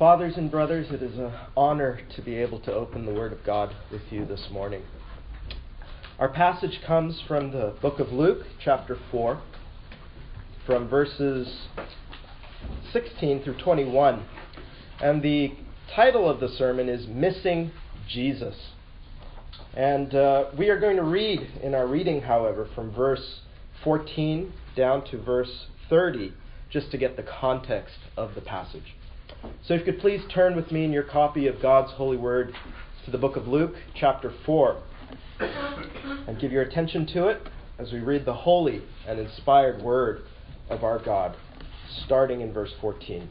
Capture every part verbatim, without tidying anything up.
Fathers and brothers, it is an honor to be able to open the Word of God with you this morning. Our passage comes from the book of Luke, chapter four, from verses sixteen through twenty-one. And the title of the sermon is Missing Jesus. And uh, we are going to read in our reading, however, from verse fourteen down to verse thirty, just to get the context of the passage. So if you could please turn with me in your copy of God's holy word to the book of Luke, chapter four, and give your attention to it as we read the holy and inspired word of our God, starting in verse fourteen.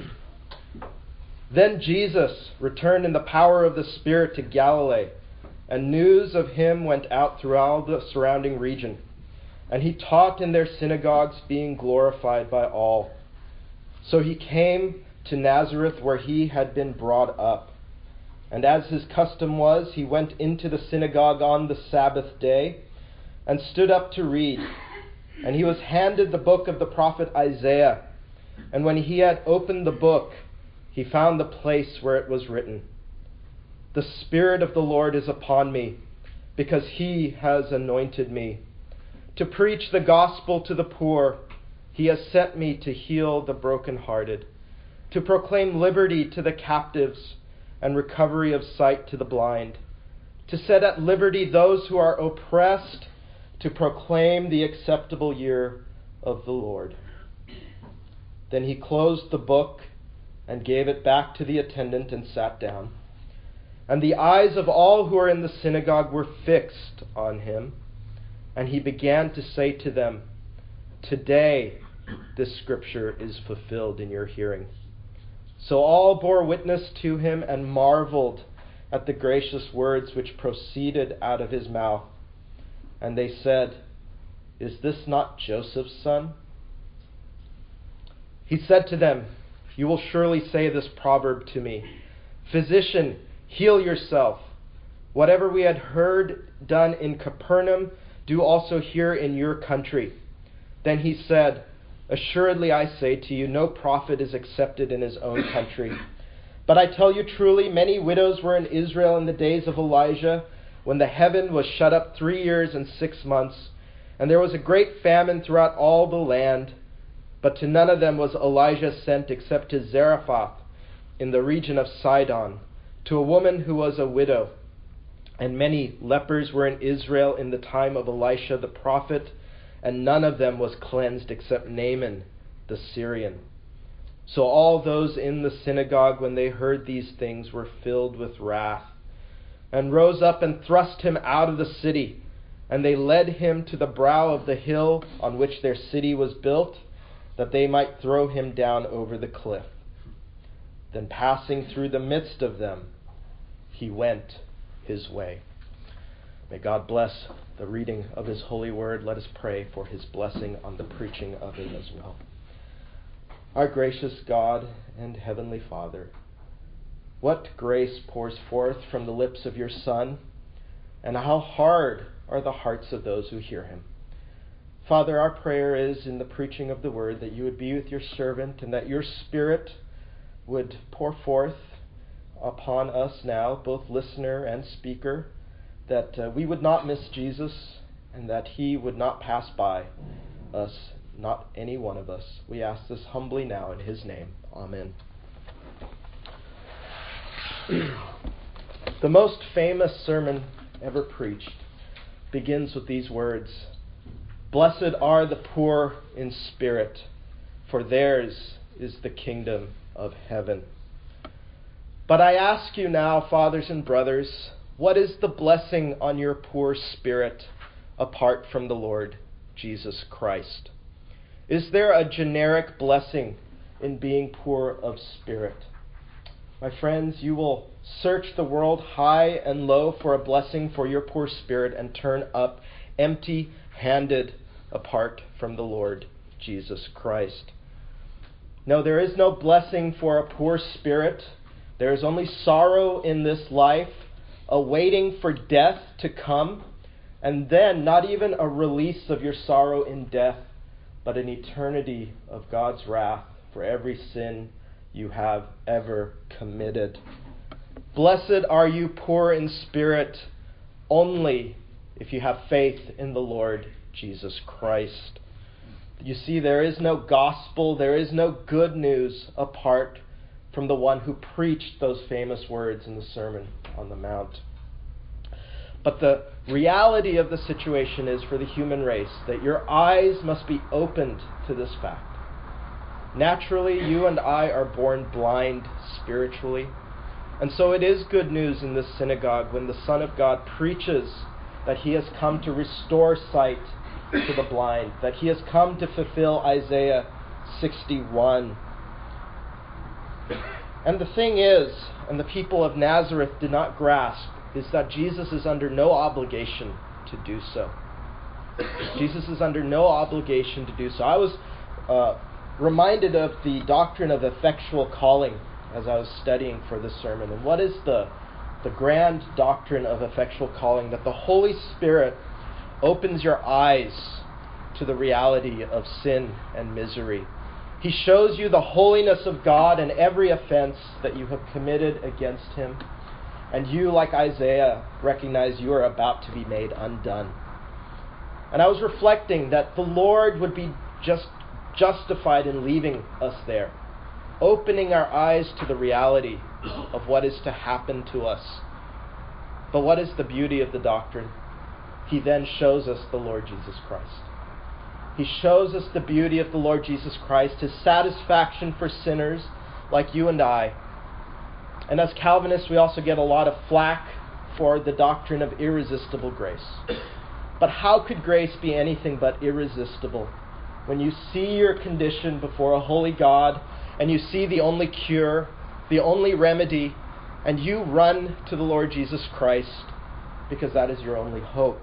Then Jesus returned in the power of the Spirit to Galilee, and news of him went out throughout the surrounding region. And he taught in their synagogues, being glorified by all. So he came to Nazareth, where he had been brought up. And as his custom was, he went into the synagogue on the Sabbath day, and stood up to read. And he was handed the book of the prophet Isaiah. And when he had opened the book, he found the place where it was written, "The Spirit of the Lord is upon me, because he has anointed me to preach the gospel to the poor. He has sent me to heal the brokenhearted, to proclaim liberty to the captives and recovery of sight to the blind, to set at liberty those who are oppressed, to proclaim the acceptable year of the Lord." Then he closed the book and gave it back to the attendant and sat down. And the eyes of all who were in the synagogue were fixed on him. And he began to say to them, "Today this scripture is fulfilled in your hearing." So all bore witness to him and marveled at the gracious words which proceeded out of his mouth. And they said, "Is this not Joseph's son?" He said to them, "You will surely say this proverb to me, 'Physician, heal yourself. Whatever we had heard done in Capernaum, do also here in your country.' Then he said, 'Assuredly I say to you, no prophet is accepted in his own country. But I tell you truly, many widows were in Israel in the days of Elijah, when the heaven was shut up three years and six months, and there was a great famine throughout all the land. But to none of them was Elijah sent except to Zarephath in the region of Sidon, to a woman who was a widow. And many lepers were in Israel in the time of Elisha the prophet, and none of them was cleansed except Naaman the Syrian.' So all those in the synagogue, when they heard these things, were filled with wrath, and rose up and thrust him out of the city. And they led him to the brow of the hill on which their city was built, that they might throw him down over the cliff. Then passing through the midst of them, he went his way." May God bless the reading of his holy word. Let us pray for his blessing on the preaching of it as well. Our gracious God and heavenly Father, what grace pours forth from the lips of your Son, and how hard are the hearts of those who hear him. Father, our prayer is in the preaching of the word that you would be with your servant, and that your Spirit would pour forth upon us now, both listener and speaker, that uh, we would not miss Jesus, and that he would not pass by us, not any one of us. We ask this humbly now in his name. Amen. The most famous sermon ever preached begins with these words, "Blessed are the poor in spirit, for theirs is the kingdom of heaven." But I ask you now, fathers and brothers, what is the blessing on your poor spirit apart from the Lord Jesus Christ? Is there a generic blessing in being poor of spirit? My friends, you will search the world high and low for a blessing for your poor spirit and turn up empty-handed apart from the Lord Jesus Christ. No, there is no blessing for a poor spirit. There is only sorrow in this life, a waiting for death to come, and then not even a release of your sorrow in death, but an eternity of God's wrath for every sin you have ever committed. Blessed are you poor in spirit, only if you have faith in the Lord Jesus Christ. You see, there is no gospel, there is no good news apart from the one who preached those famous words in the Sermon on the Mount. But the reality of the situation is for the human race that your eyes must be opened to this fact. Naturally, you and I are born blind spiritually. And so it is good news in this synagogue when the Son of God preaches that he has come to restore sight to the blind, that he has come to fulfill Isaiah sixty-one. And the thing is, and the people of Nazareth did not grasp, is that Jesus is under no obligation to do so. Jesus is under no obligation to do so. I was uh, reminded of the doctrine of effectual calling as I was studying for this sermon. And what is the, the grand doctrine of effectual calling? That the Holy Spirit opens your eyes to the reality of sin and misery. He shows you the holiness of God and every offense that you have committed against him. And you, like Isaiah, recognize you are about to be made undone. And I was reflecting that the Lord would be just justified in leaving us there, opening our eyes to the reality of what is to happen to us. But what is the beauty of the doctrine? He then shows us the Lord Jesus Christ. He shows us the beauty of the Lord Jesus Christ, his satisfaction for sinners like you and I. And as Calvinists, we also get a lot of flack for the doctrine of irresistible grace. But how could grace be anything but irresistible when you see your condition before a holy God and you see the only cure, the only remedy, and you run to the Lord Jesus Christ because that is your only hope?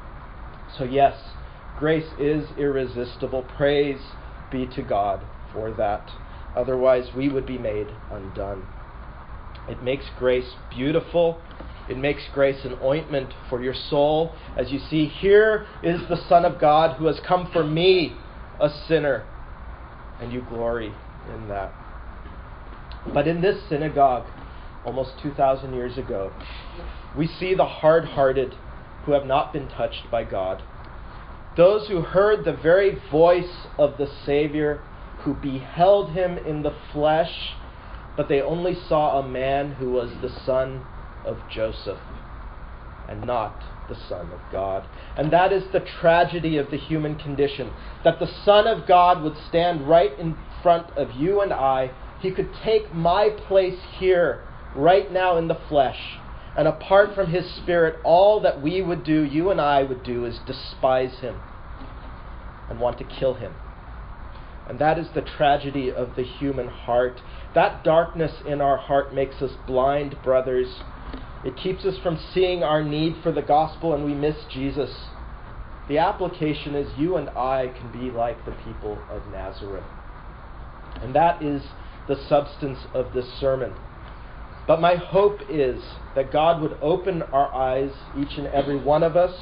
So yes, grace is irresistible. Praise be to God for that. Otherwise, we would be made undone. It makes grace beautiful. It makes grace an ointment for your soul. As you see, here is the Son of God who has come for me, a sinner. And you glory in that. But in this synagogue, almost two thousand years ago, we see the hard-hearted who have not been touched by God. Those who heard the very voice of the Savior, who beheld him in the flesh, but they only saw a man who was the son of Joseph and not the Son of God. And that is the tragedy of the human condition, that the Son of God would stand right in front of you and I. He could take my place here, right now in the flesh. And apart from his Spirit, all that we would do, you and I would do, is despise him and want to kill him. And that is the tragedy of the human heart. That darkness in our heart makes us blind, brothers. It keeps us from seeing our need for the gospel, and we miss Jesus. The application is you and I can be like the people of Nazareth. And that is the substance of this sermon. But my hope is that God would open our eyes, each and every one of us,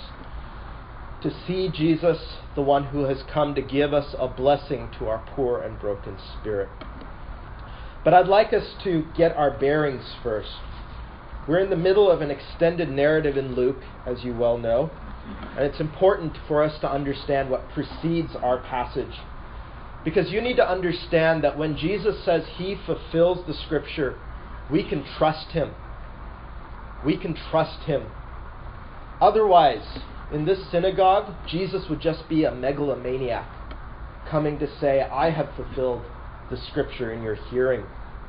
to see Jesus, the one who has come to give us a blessing to our poor and broken spirit. But I'd like us to get our bearings first. We're in the middle of an extended narrative in Luke, as you well know, and it's important for us to understand what precedes our passage. Because you need to understand that when Jesus says he fulfills the Scripture, we can trust him. We can trust him. Otherwise, in this synagogue, Jesus would just be a megalomaniac coming to say, I have fulfilled the Scripture in your hearing.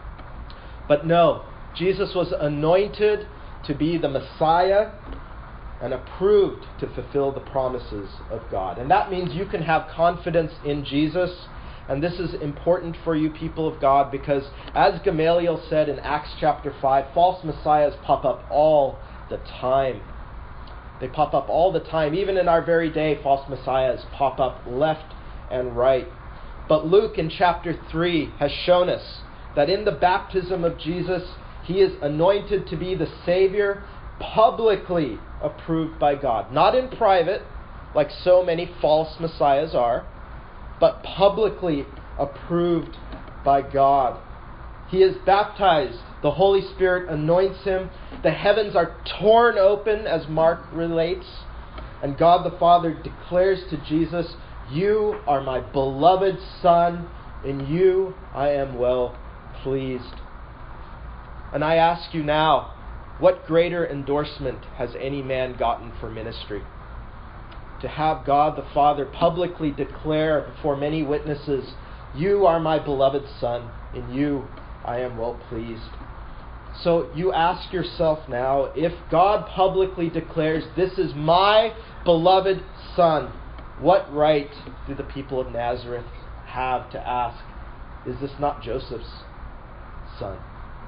But no, Jesus was anointed to be the Messiah and approved to fulfill the promises of God. And that means you can have confidence in Jesus. And this is important for you people of God because, as Gamaliel said in Acts chapter five, false messiahs pop up all the time. They pop up all the time. Even in our very day, false messiahs pop up left and right. But Luke in chapter three has shown us that in the baptism of Jesus, he is anointed to be the Savior, publicly approved by God. Not in private, like so many false messiahs are, but publicly approved by God. He is baptized. The Holy Spirit anoints him. The heavens are torn open, as Mark relates. And God the Father declares to Jesus, "You are my beloved Son. In you I am well pleased." And I ask you now, what greater endorsement has any man gotten for ministry? To have God the Father publicly declare before many witnesses, "You are my beloved Son. In you I am well pleased." So you ask yourself now, if God publicly declares, "This is my beloved Son," what right do the people of Nazareth have to ask, "Is this not Joseph's son?"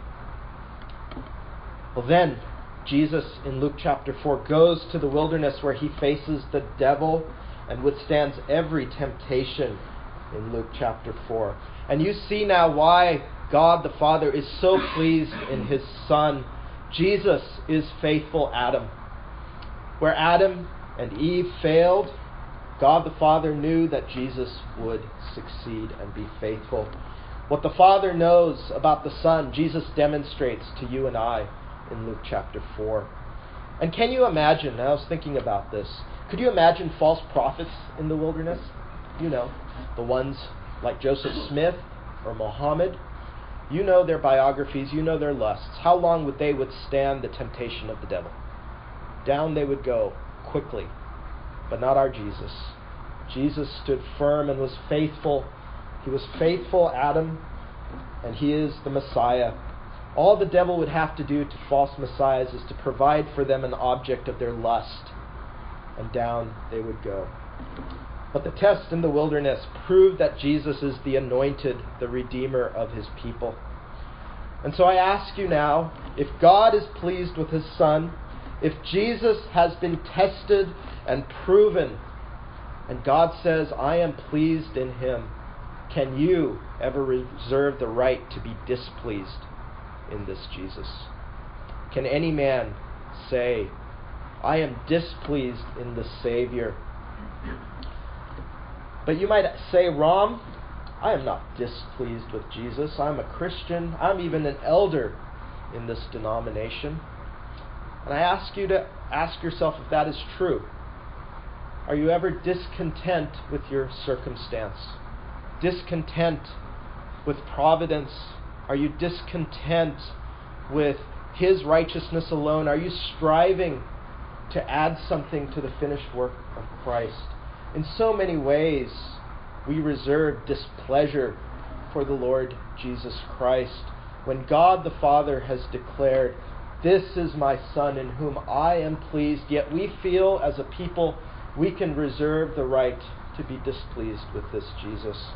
Well then, Jesus in Luke chapter four goes to the wilderness where he faces the devil and withstands every temptation in Luke chapter four. And you see now why God the Father is so pleased in his Son. Jesus is faithful Adam. Where Adam and Eve failed, God the Father knew that Jesus would succeed and be faithful. What the Father knows about the Son, Jesus demonstrates to you and I in Luke chapter four. And can you imagine, and I was thinking about this, could you imagine false prophets in the wilderness? You know, the ones like Joseph Smith or Muhammad. You know their biographies, you know their lusts. How long would they withstand the temptation of the devil? Down they would go quickly, but not our Jesus. Jesus stood firm and was faithful. He was faithful Adam, and he is the Messiah. All the devil would have to do to false messiahs is to provide for them an object of their lust, and down they would go. But the test in the wilderness proved that Jesus is the anointed, the Redeemer of his people. And so I ask you now, if God is pleased with his Son, if Jesus has been tested and proven, and God says, "I am pleased in him," can you ever reserve the right to be displeased in this Jesus? Can any man say, "I am displeased in the Savior"? But you might say, "Rom, I am not displeased with Jesus. I'm a Christian. I'm even an elder in this denomination." And I ask you to ask yourself if that is true. Are you ever discontent with your circumstance? Discontent with providence? Are you discontent with his righteousness alone? Are you striving to add something to the finished work of Christ? In so many ways, we reserve displeasure for the Lord Jesus Christ. When God the Father has declared, "This is my Son in whom I am pleased," yet we feel as a people we can reserve the right to be displeased with this Jesus.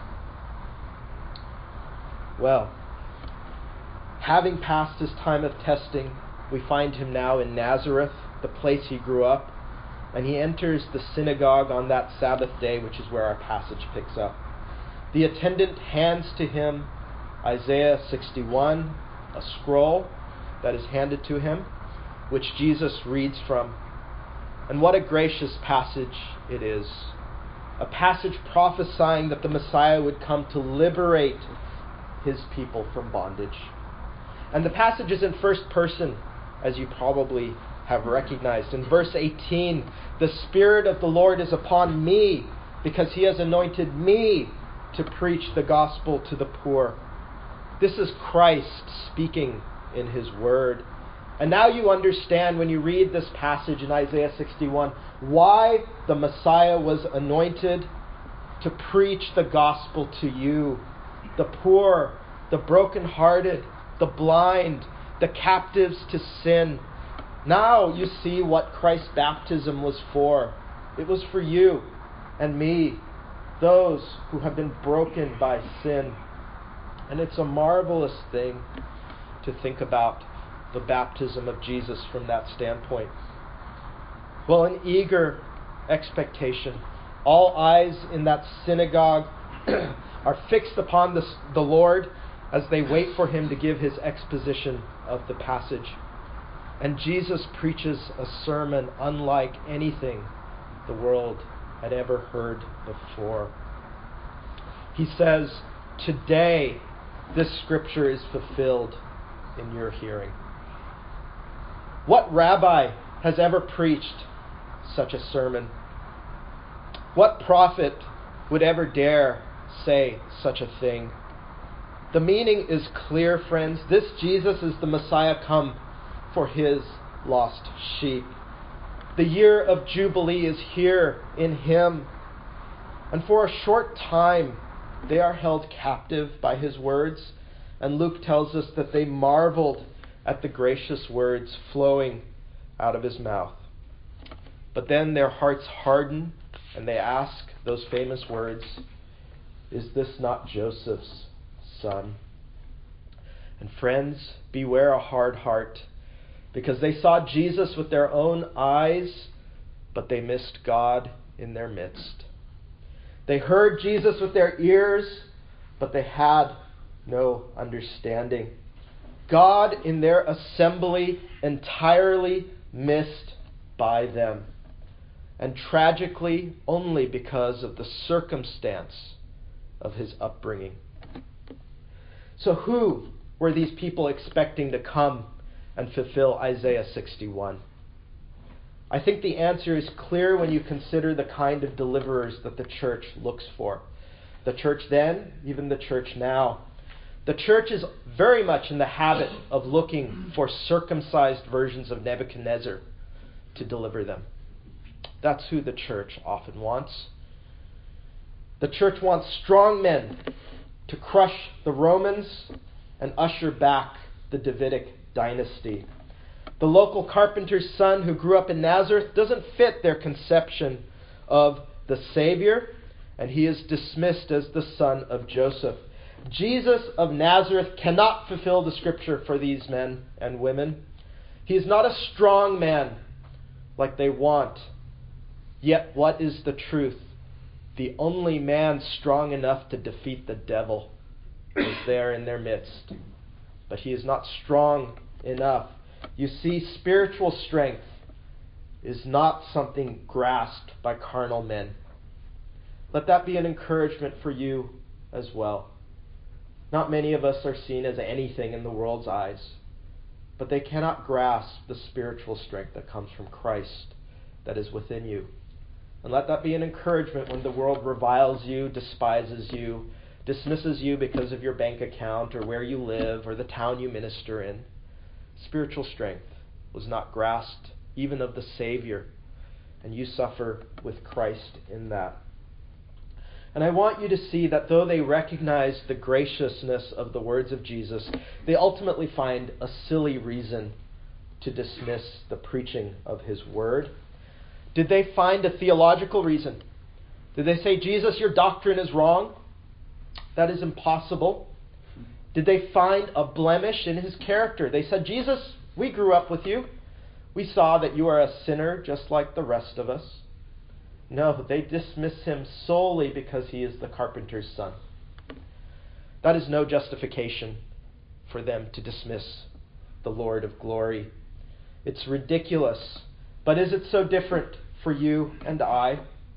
Well, having passed his time of testing, we find him now in Nazareth, the place he grew up, and he enters the synagogue on that Sabbath day, which is where our passage picks up. The attendant hands to him Isaiah sixty-one, a scroll that is handed to him, which Jesus reads from. And what a gracious passage it is. A passage prophesying that the Messiah would come to liberate his people from bondage. And the passage is in first person, as you probably have recognized. In verse eighteen, "The Spirit of the Lord is upon me, because he has anointed me to preach the gospel to the poor." This is Christ speaking in his word. And now you understand when you read this passage in Isaiah sixty-one why the Messiah was anointed to preach the gospel to you, the poor, the brokenhearted, the blind, the captives to sin. Now you see what Christ's baptism was for. It was for you and me, those who have been broken by sin. And it's a marvelous thing to think about the baptism of Jesus from that standpoint. Well, in eager expectation, all eyes in that synagogue are fixed upon the, the Lord as they wait for him to give his exposition of the passage. And Jesus preaches a sermon unlike anything the world had ever heard before. He says, "Today this scripture is fulfilled in your hearing. What rabbi has ever preached such a sermon? What prophet would ever dare say such a thing? The meaning is clear, friends. This Jesus is the Messiah come for his lost sheep. The year of Jubilee is here in him. And for a short time, they are held captive by his words. And Luke tells us that they marveled at the gracious words flowing out of his mouth. But then their hearts harden and they ask those famous words, "Is this not Joseph's son?" And friends, beware a hard heart, because they saw Jesus with their own eyes, but they missed God in their midst. They heard Jesus with their ears, but they had no understanding. God in their assembly entirely missed by them, and tragically only because of the circumstance of his upbringing. So who were these people expecting to come and fulfill Isaiah sixty-one? I think the answer is clear when you consider the kind of deliverers that the church looks for. The church then, even the church now. The church is very much in the habit of looking for circumcised versions of Nebuchadnezzar to deliver them. That's who the church often wants. The church wants strong men to crush the Romans and usher back the Davidic dynasty. The local carpenter's son who grew up in Nazareth doesn't fit their conception of the Savior, and he is dismissed as the son of Joseph. Jesus of Nazareth cannot fulfill the scripture for these men and women. He is not a strong man like they want. Yet what is the truth? The only man strong enough to defeat the devil is there in their midst. But he is not strong enough. You see, spiritual strength is not something grasped by carnal men. Let that be an encouragement for you as well. Not many of us are seen as anything in the world's eyes, but they cannot grasp the spiritual strength that comes from Christ that is within you. And let that be an encouragement when the world reviles you, despises you, dismisses you because of your bank account or where you live or the town you minister in. Spiritual strength was not grasped even of the Savior, and you suffer with Christ in that. And I want you to see that though they recognize the graciousness of the words of Jesus, they ultimately find a silly reason to dismiss the preaching of his word. Did they find a theological reason? Did they say, "Jesus, your doctrine is wrong"? That is impossible. Did they find a blemish in his character? They said, "Jesus, we grew up with you. We saw that you are a sinner just like the rest of us." No, they dismiss him solely because he is the carpenter's son. That is no justification for them to dismiss the Lord of glory. It's ridiculous. But is it so different for you and I?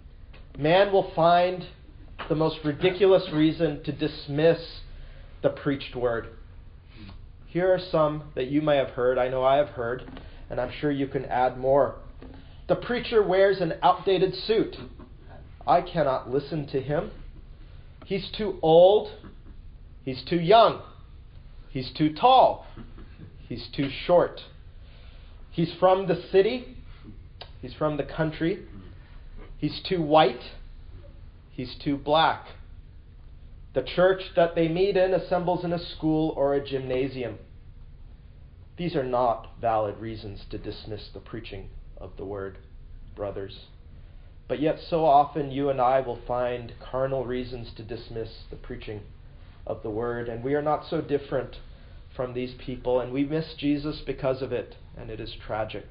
Man will find the most ridiculous reason to dismiss the preached word. Here are some that you may have heard. I know I have heard, and I'm sure you can add more. The preacher wears an outdated suit. I cannot listen to him. He's too old. He's too young. He's too tall. He's too short. He's from the city. He's from the country. He's too white. He's too black. The church that they meet in assembles in a school or a gymnasium. These are not valid reasons to dismiss the preaching of the word, brothers. But yet so often you and I will find carnal reasons to dismiss the preaching of the word, and we are not so different from these people, and we miss Jesus because of it, and it is tragic.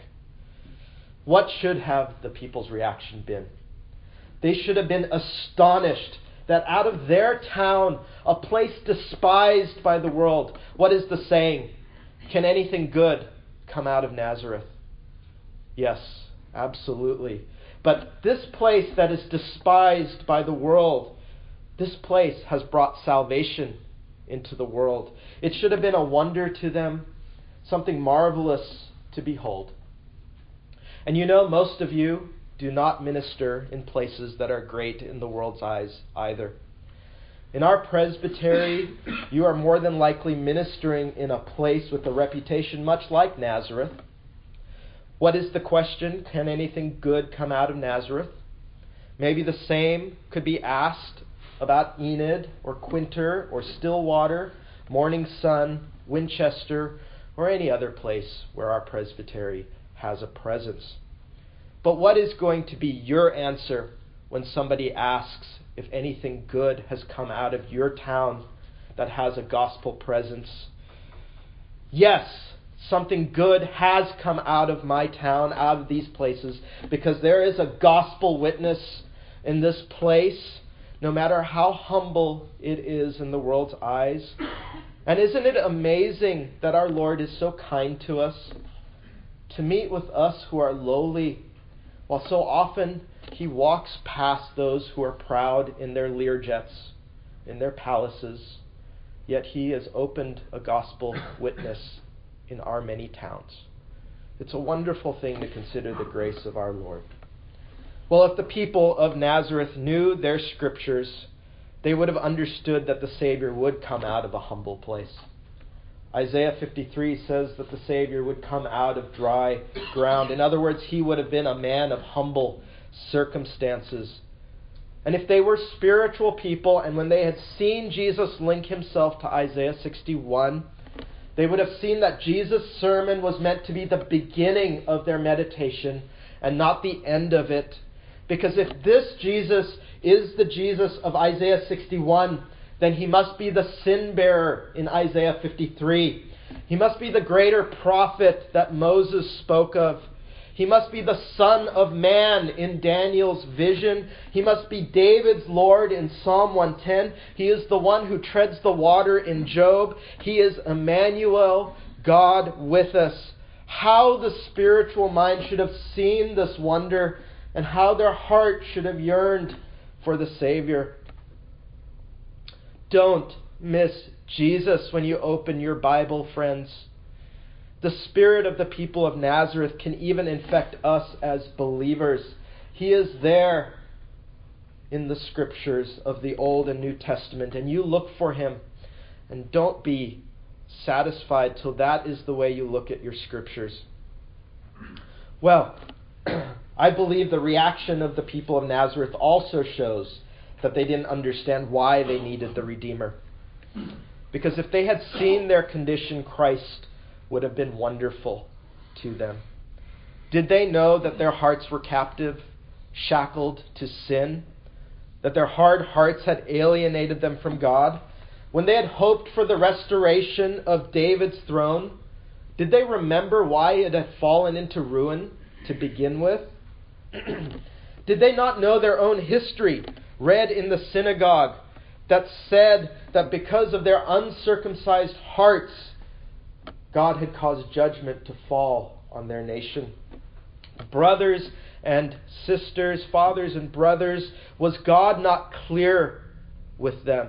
What should have the people's reaction been? They should have been astonished that out of their town, a place despised by the world, what is the saying? Can anything good come out of Nazareth? Yes, absolutely. But this place that is despised by the world, this place has brought salvation into the world. It should have been a wonder to them, something marvelous to behold. And you know, most of you do not minister in places that are great in the world's eyes either. In our presbytery, you are more than likely ministering in a place with a reputation much like Nazareth. What is the question? Can anything good come out of Nazareth? Maybe the same could be asked about Enid or Quinter or Stillwater, Morning Sun, Winchester, or any other place where our presbytery has a presence. But what is going to be your answer when somebody asks if anything good has come out of your town that has a gospel presence? Yes, something good has come out of my town, out of these places, because there is a gospel witness in this place, no matter how humble it is in the world's eyes. And isn't it amazing that our Lord is so kind to us, to meet with us who are lowly, while so often He walks past those who are proud in their Learjets, in their palaces, yet He has opened a gospel witness in our many towns. It's a wonderful thing to consider the grace of our Lord. Well, if the people of Nazareth knew their scriptures, they would have understood that the Savior would come out of a humble place. Isaiah fifty-three says that the Savior would come out of dry ground. In other words, He would have been a man of humble circumstances. And if they were spiritual people, and when they had seen Jesus link Himself to Isaiah sixty-one, they would have seen that Jesus' sermon was meant to be the beginning of their meditation and not the end of it. Because if this Jesus is the Jesus of Isaiah sixty-one, then He must be the sin bearer in Isaiah fifty-three. He must be the greater prophet that Moses spoke of. He must be the Son of Man in Daniel's vision. He must be David's Lord in Psalm one ten. He is the one who treads the water in Job. He is Emmanuel, God with us. How the spiritual mind should have seen this wonder, and how their heart should have yearned for the Savior. Don't miss Jesus when you open your Bible, friends. The spirit of the people of Nazareth can even infect us as believers. He is there in the scriptures of the Old and New Testament, and you look for Him. And don't be satisfied till that is the way you look at your scriptures. Well, I believe the reaction of the people of Nazareth also shows that they didn't understand why they needed the Redeemer. Because if they had seen their condition, Christ would have been wonderful to them. Did they know that their hearts were captive, shackled to sin? That their hard hearts had alienated them from God? When they had hoped for the restoration of David's throne, did they remember why it had fallen into ruin to begin with? Did they not know their own history, read in the synagogue, that said that because of their uncircumcised hearts, God had caused judgment to fall on their nation? Brothers and sisters, fathers and brothers, was God not clear with them?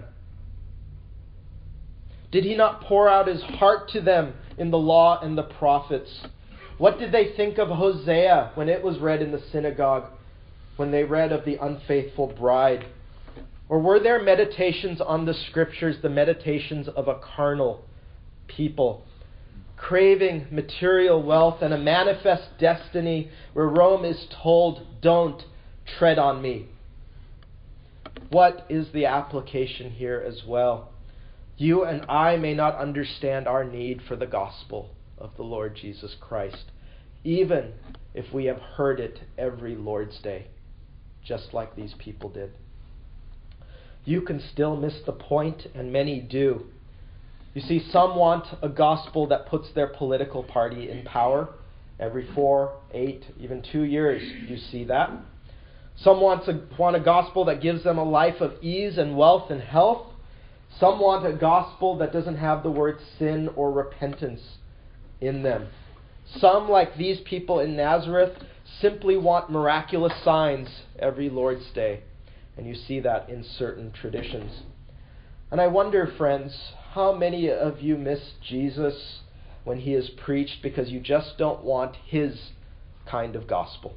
Did He not pour out His heart to them in the law and the prophets? What did they think of Hosea when it was read in the synagogue, when they read of the unfaithful bride? Or were their meditations on the scriptures the meditations of a carnal people, craving material wealth and a manifest destiny where Rome is told, "Don't tread on me"? What is the application here as well? You and I may not understand our need for the gospel of the Lord Jesus Christ, even if we have heard it every Lord's Day, just like these people did. You can still miss the point, and many do. You see, some want a gospel that puts their political party in power every four, eight, even two years. You see that. Some want a, want a gospel that gives them a life of ease and wealth and health. Some want a gospel that doesn't have the word sin or repentance in them. Some, like these people in Nazareth, simply want miraculous signs every Lord's Day. And you see that in certain traditions. And I wonder, friends, How many of you miss Jesus when he is preached because you just don't want his kind of gospel?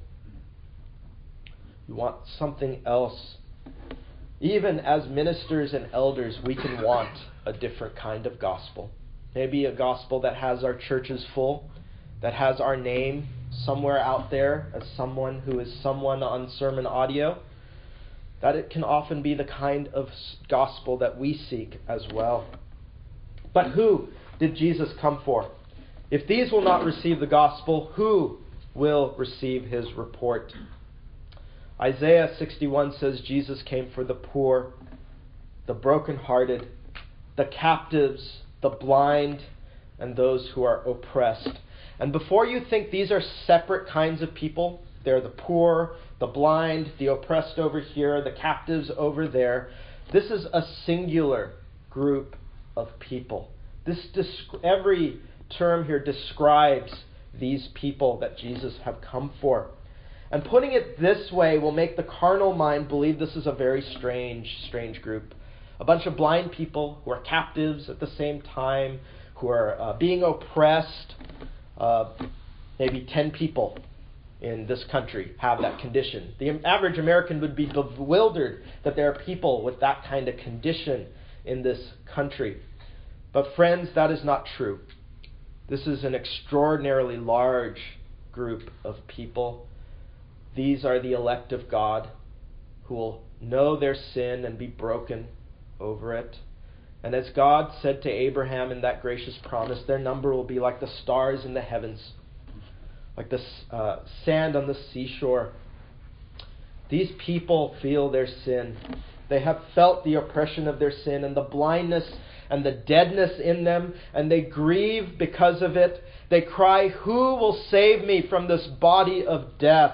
You want something else. Even as ministers and elders, we can want a different kind of gospel. Maybe a gospel that has our churches full, that has our name somewhere out there as someone who is someone on sermon audio. That it can often be the kind of gospel that we seek as well. But who did Jesus come for? If these will not receive the gospel, who will receive his report? Isaiah sixty-one says Jesus came for the poor, the brokenhearted, the captives, the blind, and those who are oppressed. And before you think these are separate kinds of people, they're the poor, the blind, the oppressed over here, the captives over there. This is a singular group of people. This desc- every term here describes these people that Jesus have come for. And putting it this way will make the carnal mind believe this is a very strange, strange group. A bunch of blind people who are captives at the same time, who are uh, being oppressed. Uh, maybe ten people in this country have that condition. The average American would be bewildered that there are people with that kind of condition in this country. But friends, that is not true. This is an extraordinarily large group of people. These are the elect of God who will know their sin and be broken over it. And as God said to Abraham in that gracious promise, their number will be like the stars in the heavens, like the uh, sand on the seashore. These people feel their sin. They have felt the oppression of their sin and the blindness and the deadness in them, and they grieve because of it. They cry, "Who will save me from this body of death?"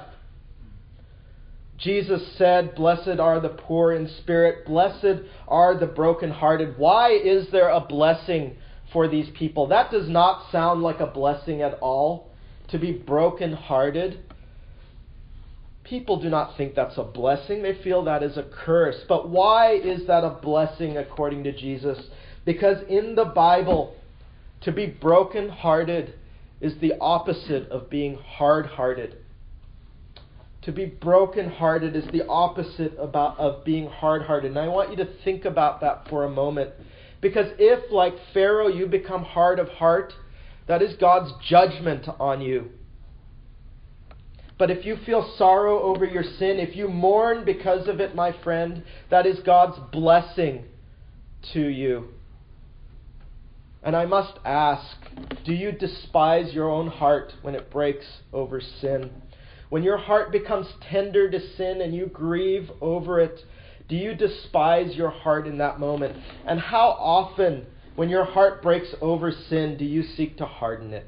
Jesus said, "Blessed are the poor in spirit, blessed are the brokenhearted." Why is there a blessing for these people? That does not sound like a blessing at all, to be brokenhearted. People do not think that's a blessing. They feel that is a curse. But why is that a blessing according to Jesus? Because in the Bible, to be brokenhearted is the opposite of being hard-hearted. To be brokenhearted is the opposite about, of being hard-hearted. And I want you to think about that for a moment. Because if, like Pharaoh, you become hard of heart, that is God's judgment on you. But if you feel sorrow over your sin, if you mourn because of it, my friend, that is God's blessing to you. And I must ask, do you despise your own heart when it breaks over sin? When your heart becomes tender to sin and you grieve over it, do you despise your heart in that moment? And how often, when your heart breaks over sin, do you seek to harden it?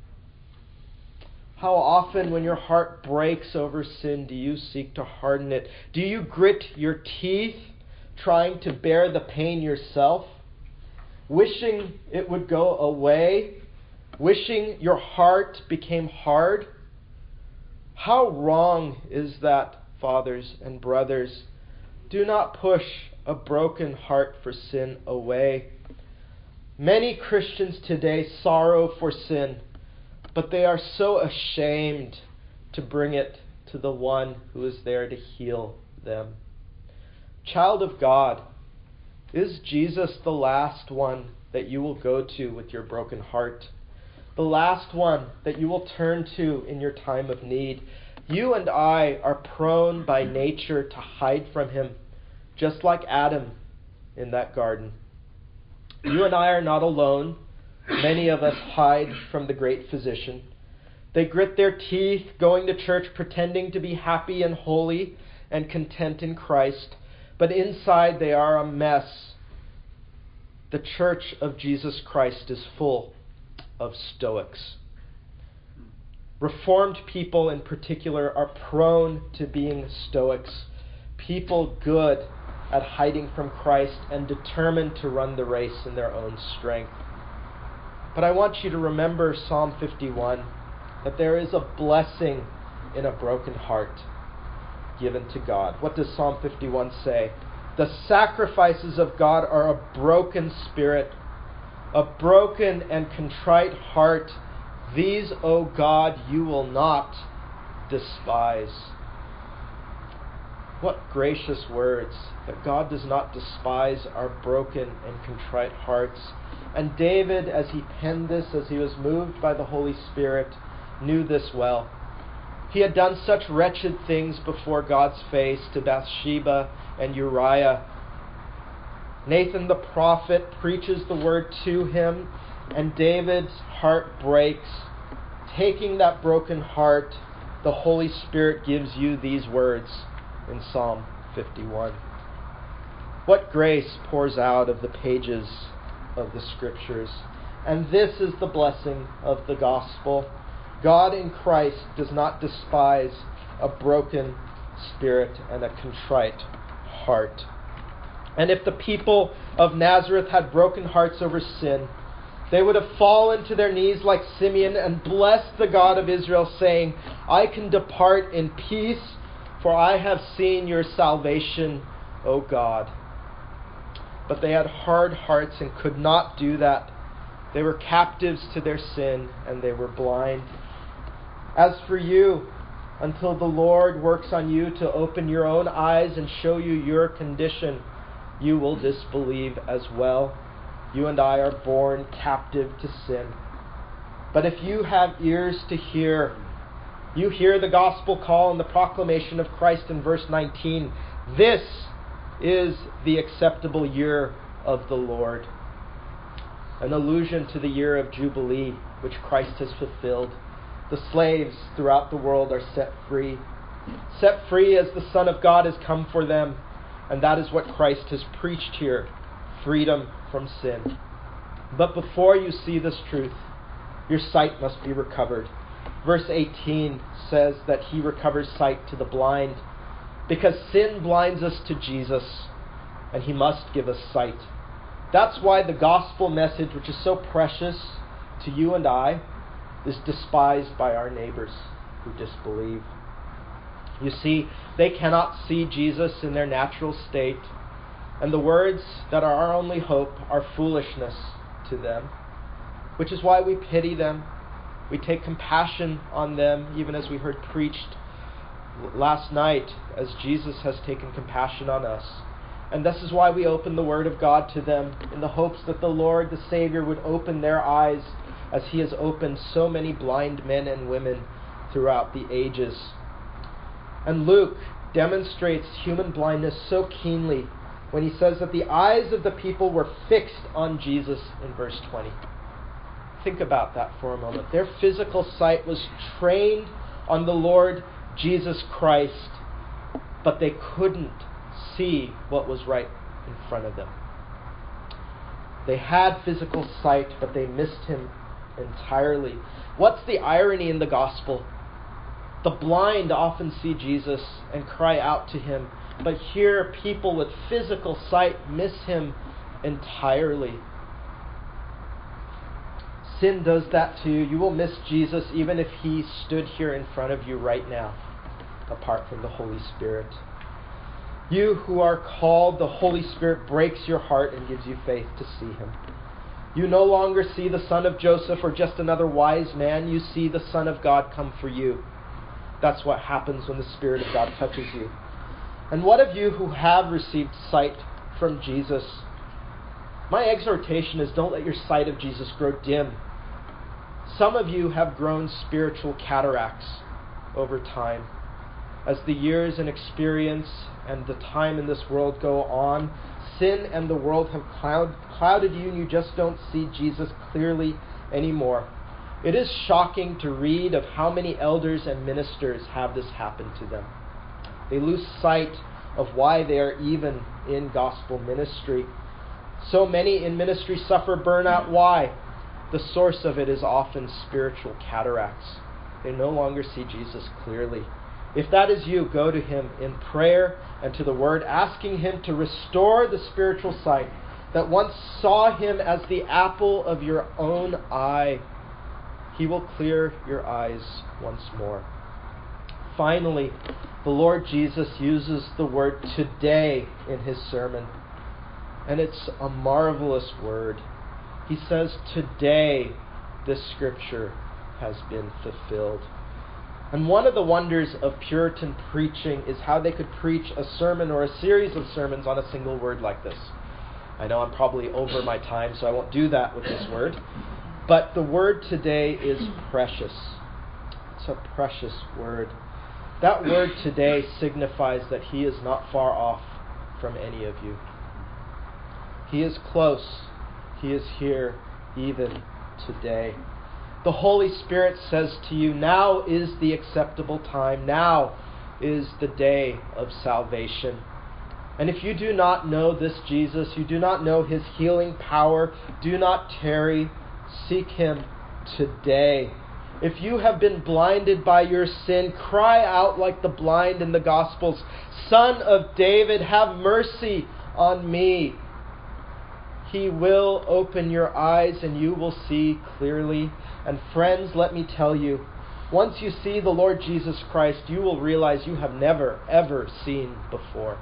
How often, when your heart breaks over sin, do you seek to harden it? Do you grit your teeth, trying to bear the pain yourself? Wishing it would go away? Wishing your heart became hard? How wrong is that, fathers and brothers? Do not push a broken heart for sin away. Many Christians today sorrow for sin, but they are so ashamed to bring it to the one who is there to heal them. Child of God, is Jesus the last one that you will go to with your broken heart? The last one that you will turn to in your time of need? You and I are prone by nature to hide from him, just like Adam in that garden. You and I are not alone. Many of us hide from the great physician. They grit their teeth going to church pretending to be happy and holy and content in Christ, but inside they are a mess. The church of Jesus Christ is full of Stoics. Reformed people in particular are prone to being Stoics, people good at hiding from Christ and determined to run the race in their own strength. But I want you to remember Psalm fifty-one, that there is a blessing in a broken heart given to God. What does Psalm fifty-one say? The sacrifices of God are a broken spirit, A broken and contrite heart, these, O God, you will not despise. What gracious words, that God does not despise our broken and contrite hearts. And David, as he penned this, as he was moved by the Holy Spirit, knew this well. He had done such wretched things before God's face to Bathsheba and Uriah. Nathan the prophet preaches the word to him, and David's heart breaks. Taking that broken heart, the Holy Spirit gives you these words in Psalm fifty-one. What grace pours out of the pages of the Scriptures. And this is the blessing of the gospel. God in Christ does not despise a broken spirit and a contrite heart. And if the people of Nazareth had broken hearts over sin, they would have fallen to their knees like Simeon and blessed the God of Israel, saying, I can depart in peace, for I have seen your salvation, O God. But they had hard hearts and could not do that. They were captives to their sin, and they were blind. As for you, until the Lord works on you to open your own eyes and show you your condition, you will disbelieve as well. You and I are born captive to sin. But if you have ears to hear, you hear the gospel call and the proclamation of Christ in verse nineteen. This is the acceptable year of the Lord. An allusion to the year of Jubilee, which Christ has fulfilled. The slaves throughout the world are set free. Set free as the Son of God has come for them. And that is what Christ has preached here. Freedom from sin. But before you see this truth, your sight must be recovered. Verse eighteen says that he recovers sight to the blind, because sin blinds us to Jesus, and he must give us sight. That's why the gospel message, which is so precious to you and I, is despised by our neighbors who disbelieve. You see, they cannot see Jesus in their natural state, and the words that are our only hope are foolishness to them, which is why we pity them. We take compassion on them, even as we heard preached last night, as Jesus has taken compassion on us. And this is why we open the Word of God to them, in the hopes that the Lord, the Savior, would open their eyes as he has opened so many blind men and women throughout the ages. And Luke demonstrates human blindness so keenly when he says that the eyes of the people were fixed on Jesus in verse twenty. Think about that for a moment. Their physical sight was trained on the Lord Jesus Christ, but they couldn't see what was right in front of them. They had physical sight, but they missed him entirely. What's the irony in the gospel? The blind often see Jesus and cry out to him, but here people with physical sight miss him entirely. Sin does that to you. You will miss Jesus even if he stood here in front of you right now, apart from the Holy Spirit. You who are called, the Holy Spirit breaks your heart and gives you faith to see him. You no longer see the son of Joseph or just another wise man. You see the Son of God come for you. That's what happens when the Spirit of God touches you. And what of you who have received sight from Jesus? My exhortation is, don't let your sight of Jesus grow dim. Some of you have grown spiritual cataracts over time. As the years and experience and the time in this world go on, sin and the world have cloud, clouded you and you just don't see Jesus clearly anymore. It is shocking to read of how many elders and ministers have this happen to them. They lose sight of why they are even in gospel ministry. So many in ministry suffer burnout. Why? The source of it is often spiritual cataracts. They no longer see Jesus clearly. If that is you, go to him in prayer and to the Word, asking him to restore the spiritual sight that once saw him as the apple of your own eye. He will clear your eyes once more. Finally, the Lord Jesus uses the word today in his sermon. And it's a marvelous word. He says, today this scripture has been fulfilled. And one of the wonders of Puritan preaching is how they could preach a sermon or a series of sermons on a single word like this. I know I'm probably over my time, so I won't do that with this word. But the word today is precious. It's a precious word. That word today signifies that He is not far off from any of you. He is close. He is here even today. The Holy Spirit says to you, now is the acceptable time. Now is the day of salvation. And if you do not know this Jesus, you do not know His healing power, do not tarry. Seek Him today. If you have been blinded by your sin, cry out like the blind in the Gospels, Son of David, have mercy on me. He will open your eyes and you will see clearly. And friends, let me tell you, once you see the Lord Jesus Christ, you will realize you have never, ever seen before.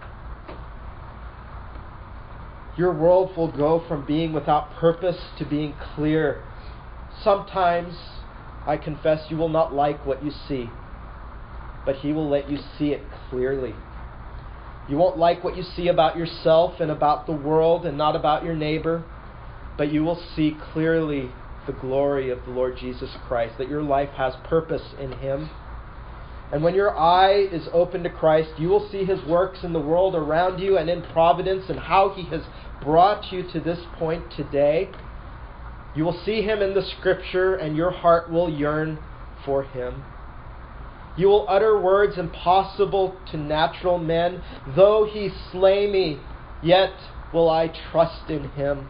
Your world will go from being without purpose to being clear. Sometimes, I confess, you will not like what you see, but He will let you see it clearly. You won't like what you see about yourself and about the world and not about your neighbor, but you will see clearly the glory of the Lord Jesus Christ, that your life has purpose in Him. And when your eye is open to Christ, you will see His works in the world around you and in providence and how He has brought you to this point today. You will see Him in the Scripture and your heart will yearn for Him. You will utter words impossible to natural men. Though He slay me, yet will I trust in Him.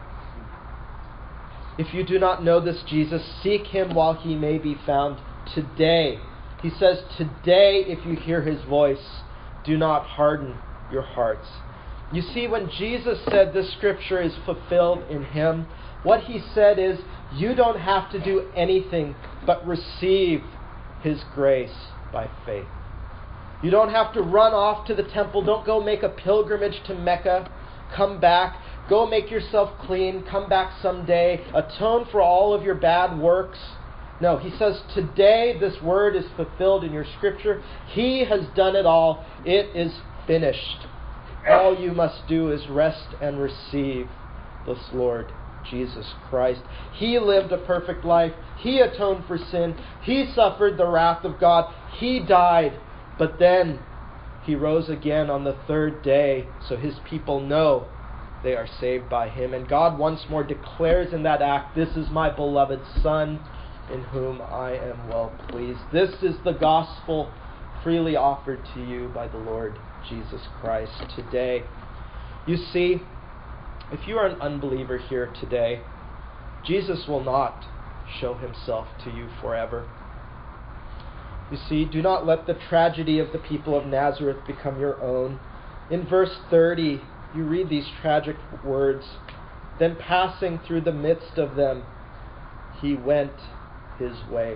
If you do not know this Jesus, seek Him while He may be found today. He says, today, if you hear His voice, do not harden your hearts. You see, when Jesus said this scripture is fulfilled in Him, what He said is, you don't have to do anything but receive His grace by faith. You don't have to run off to the temple. Don't go make a pilgrimage to Mecca. Come back. Go make yourself clean. Come back someday. Atone for all of your bad works. No, He says, today this word is fulfilled in your scripture. He has done it all. It is finished. All you must do is rest and receive this Lord Jesus Christ. He lived a perfect life. He atoned for sin. He suffered the wrath of God. He died. But then He rose again on the third day, so His people know they are saved by Him. And God once more declares in that act, this is my beloved Son, in whom I am well pleased. This is the gospel freely offered to you by the Lord Jesus Christ today. You see, if you are an unbeliever here today, Jesus will not show Himself to you forever. You see, do not let the tragedy of the people of Nazareth become your own. In verse thirty, you read these tragic words, then passing through the midst of them, He went His way.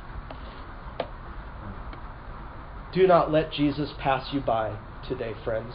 Do not let Jesus pass you by today, friends.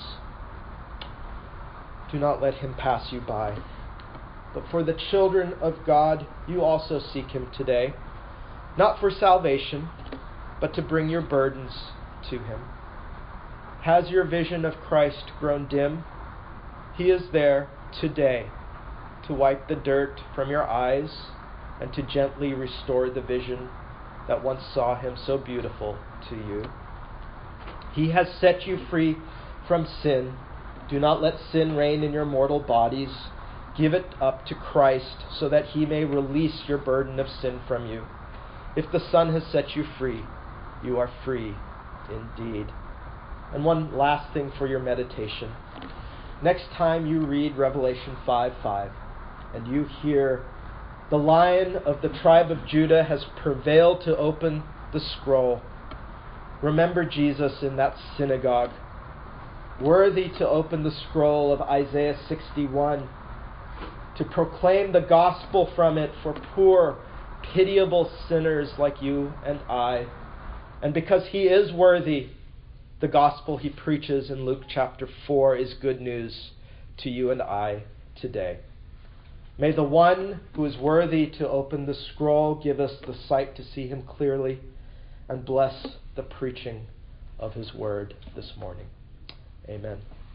Do not let Him pass you by. But for the children of God, you also seek Him today, not for salvation, but to bring your burdens to Him. Has your vision of Christ grown dim? He is there today to wipe the dirt from your eyes and to gently restore the vision that once saw Him so beautiful to you. He has set you free from sin. Do not let sin reign in your mortal bodies. Give it up to Christ so that He may release your burden of sin from you. If the Son has set you free, you are free indeed. And one last thing for your meditation. Next time you read Revelation five five and you hear, the Lion of the tribe of Judah has prevailed to open the scroll, remember Jesus in that synagogue, worthy to open the scroll of Isaiah sixty-one, to proclaim the gospel from it for poor, pitiable sinners like you and I. And because He is worthy, the gospel He preaches in Luke chapter four is good news to you and I today. May the one who is worthy to open the scroll give us the sight to see him clearly, and bless the preaching of his word this morning. Amen.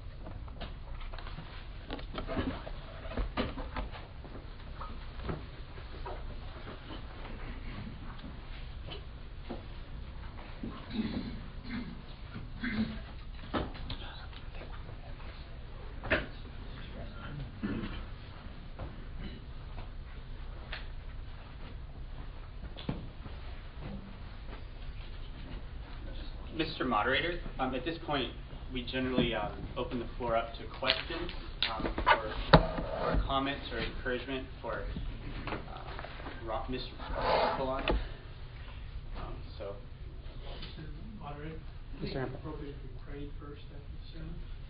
Mister Moderator, um, at this point, we generally um, open the floor up to questions um, or, or comments or encouragement for uh, Mister Polan. Um, so, Mister Moderator, I think it's appropriate if we pray first after the sermon.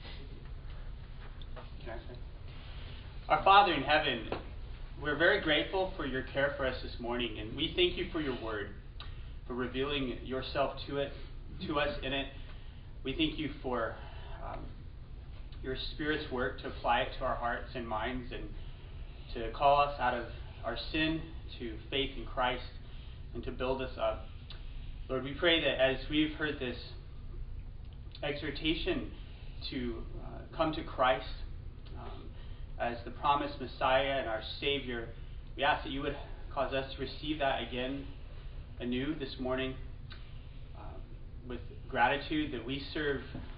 Can I say? Our Father in heaven, we're very grateful for your care for us this morning, and we thank you for your word, for revealing yourself to it. to us in it. We thank you for um, your Spirit's work to apply it to our hearts and minds and to call us out of our sin to faith in Christ and to build us up. Lord, we pray that as we've heard this exhortation to uh, come to Christ um, as the promised Messiah and our Savior, we ask that you would cause us to receive that again anew this morning, with gratitude that we serve